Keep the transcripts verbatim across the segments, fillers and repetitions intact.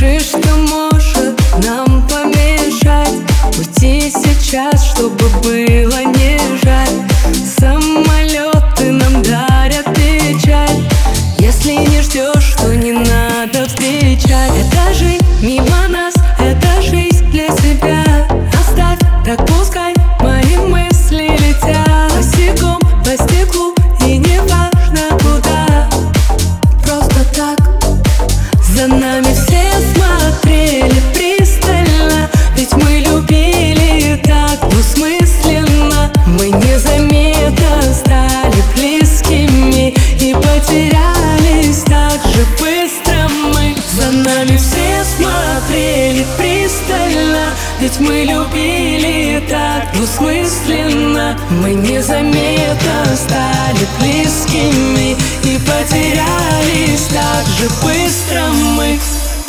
Скажи, что может нам помешать уйти сейчас, чтобы было не жаль. Самолеты нам дарят печаль. Если не ждешь, то не надо встречать. Это жизнь мимо нас, это жизнь для себя. Оставь, так пускай мои мысли летят босиком по стеклу, и не важно куда. Просто так за нами все смотрели пристально, ведь мы любили так двусмысленно. Мы незаметно стали близкими и потерялись так же быстро мы. За нами все смотрели пристально, ведь мы любили так двусмысленно. Мы незаметно стали близкими и потерялись так же быстро мы.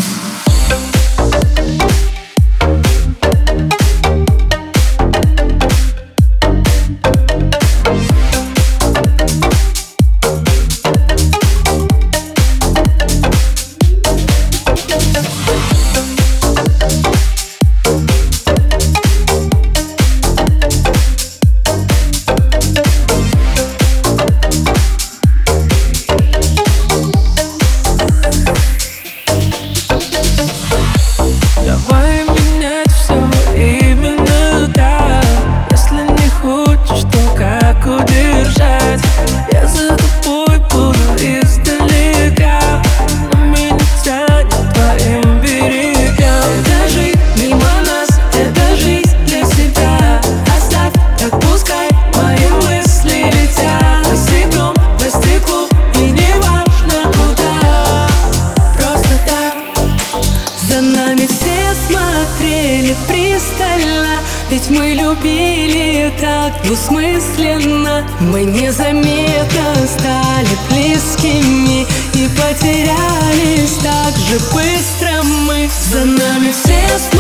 Давай менять все именно так. Если не хочешь, то как удержать? Я за тобой буду издалека, но меня тянет твоим берегам. Это жизнь мимо нас, это жизнь для себя. Оставь, так пускай мои мысли летят босиком по стеклу, и не важно куда. Просто так за нами все смотрели пристально, ведь мы любили так двусмысленно. Мы незаметно стали близкими и потерялись так же быстро мы. За нами все смотрели